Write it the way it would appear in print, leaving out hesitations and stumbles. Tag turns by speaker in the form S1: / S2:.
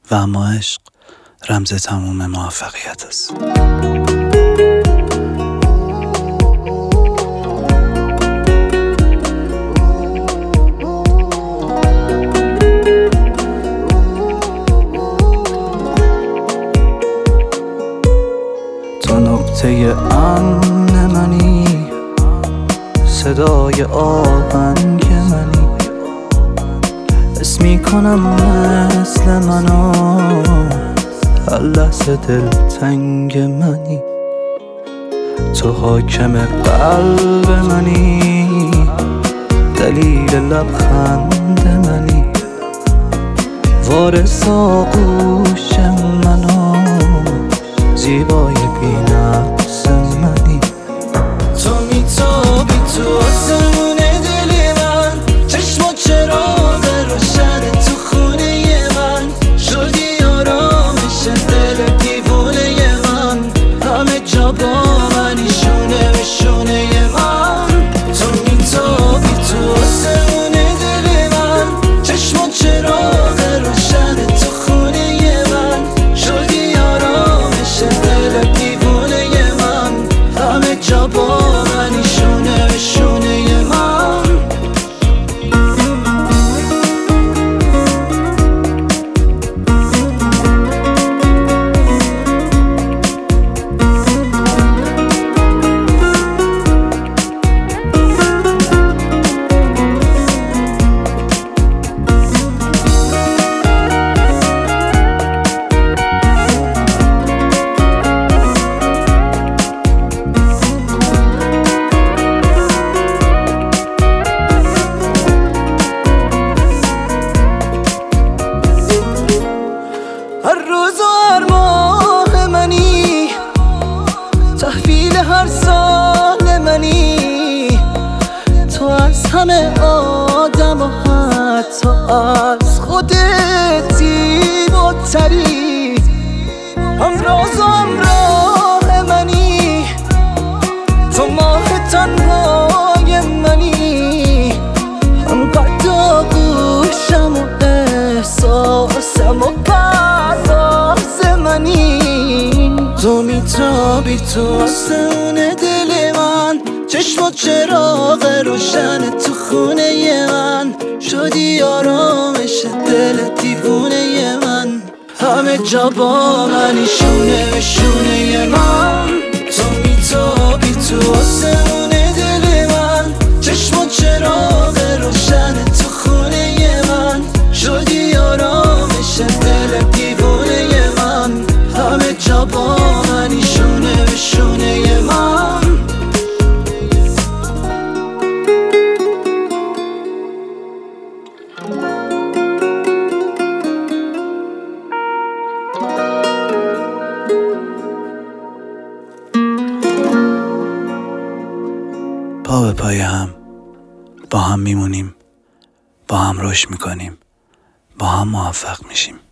S1: و اما عشق رمز تموم موفقیت است. تو نقطه امن منی، صدای آهنگ منی، حس میکنم مثل منو، هر لحظه دلتنگ منی. تو حاکم قلب منی، دلیل لبخند منی، وارث آغوش منو، زیبای بی‌نقص منی.
S2: تو میتابی تو آسمون دل من، چشم و چراغ روشن تو خونه من، شدی آرامش دل دیوونه من، همه جا با منی، شونه به شونه من. تو میتابی تو آسمون دل من، چشم و چراغ روشن تو خونه من، شدی آرامش دل دیوونه من، همه جا با منی، شونه به شونه من. هر روز و هر ماه منی، تحویل هر سال منی، تو از همه آدم و حتی از خودت زیباتری. همراز و همراه منی، تو ماه تنهای منی، همقدر آغوشم و احساسم و تو میتابی تو آسمون دل من، چشم و چراغ روشن تو خونه من، شدی آرامش دل دیوونه من، همه جا با منی، شونه به شونه من. تو میتابی تو آسمون دل من، چشم و چراغ روشن تو خونه من، شدی آرامش دل دیوونه من، همه جا با منی، شونه به شونه من.
S1: پا به پای هم با هم میمونیم، با هم رشد میکنیم، با هم موفق میشیم.